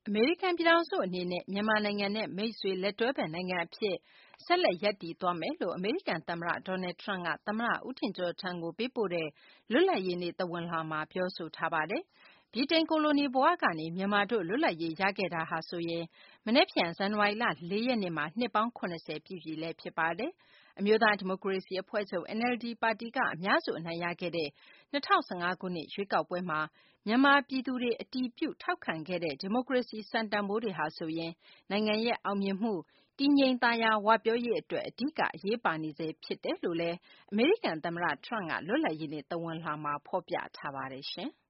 အမေရိကန်ပြည်ထောင်စုအနေနဲ့မြန်မာနိုင်ငံနဲ့မိတ်ဆွေလက်တွဲဖက်နိုင်ငံအဖြစ်ဆက်လက်ရပ်တည်သွားမယ်လို့အမေရိကန်သမ္မတ Donald Trump ကသမ္မတဦးထင်ကျော်ထံကိုပေးပို့တဲ့လွတ်လပ်ရေးနေ့သဝဏ်လွှာမှာပြောဆိုထားပါတယ်။ဗြိတိန်ကိုလိုနီဘဝကနေမြန်မာတို့လွတ်လပ်ရေးရခဲ့တာဟာဆိုရင်မနက်ဖြန်ဇန်နဝါရီလ 4 ရက်နေ့မှာနှစ်ပေါင်း80ပြည့်ပြီလည်းဖြစ်ပါတယ်။အမျိုးသားဒီမိုကရေစီအဖွဲ့ချုပ် NLD ပါတီကအများစုအနိုင်ရခဲ့တဲ့2015ခုနှစ်ရွေးကောက်ပွဲမှာမြန်မာပြည်သူတွေအတည်ပြုထောက်ခံခဲ့တဲ့ဒီမိုကရေစီစံတန်ဖိုးတွေဟာဆိုရင်နိုင်ငံရဲ့အောင်မြင်မှုတည်ငြိမ်သာယာဝပြောရေးအတွက်အဓိကအရေးပါနေဆဲဖြစ်တယ်လို့လည်းအမေရိကန်သမ္မတ Trump ကလွတ်လပ်ရေးနေ့သဝဏ်လွှာမှာဖော်ပြထားပါတယ်။